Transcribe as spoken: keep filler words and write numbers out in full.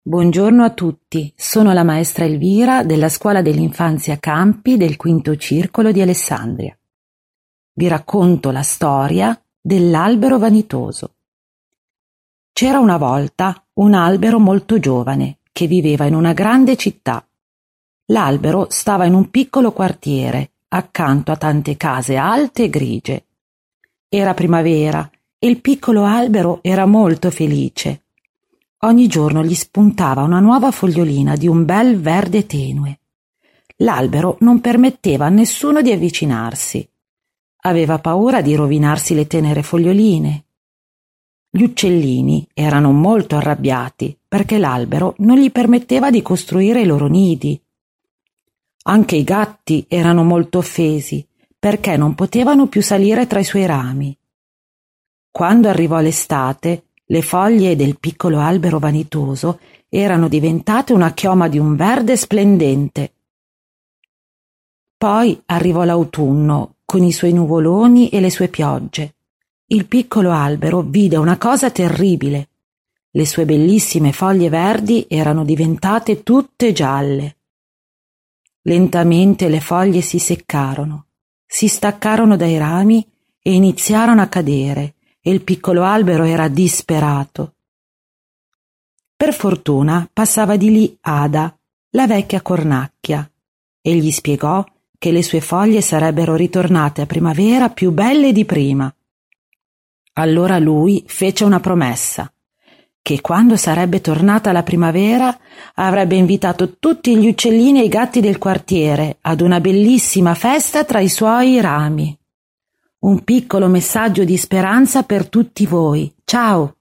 Buongiorno a tutti, sono la maestra Elvira della Scuola dell'Infanzia Campi del Quinto Circolo di Alessandria. Vi racconto la storia dell'albero vanitoso. C'era una volta un albero molto giovane che viveva in una grande città. L'albero stava in un piccolo quartiere, accanto a tante case alte e grigie. Era primavera e il piccolo albero era molto felice. Ogni giorno gli spuntava una nuova fogliolina di un bel verde tenue. L'albero non permetteva a nessuno di avvicinarsi. Aveva paura di rovinarsi le tenere foglioline. Gli uccellini erano molto arrabbiati perché l'albero non gli permetteva di costruire i loro nidi. Anche i gatti erano molto offesi perché non potevano più salire tra i suoi rami. Quando arrivò l'estate, le foglie del piccolo albero vanitoso erano diventate una chioma di un verde splendente. Poi arrivò l'autunno con i suoi nuvoloni e le sue piogge. Il piccolo albero vide una cosa terribile. Le sue bellissime foglie verdi erano diventate tutte gialle. Lentamente le foglie si seccarono, si staccarono dai rami e iniziarono a cadere, e il piccolo albero era disperato. Per fortuna passava di lì Ada, la vecchia cornacchia, e gli spiegò che le sue foglie sarebbero ritornate a primavera più belle di prima. Allora lui fece una promessa, che quando sarebbe tornata la primavera avrebbe invitato tutti gli uccellini e i gatti del quartiere ad una bellissima festa tra i suoi rami. Un piccolo messaggio di speranza per tutti voi. Ciao!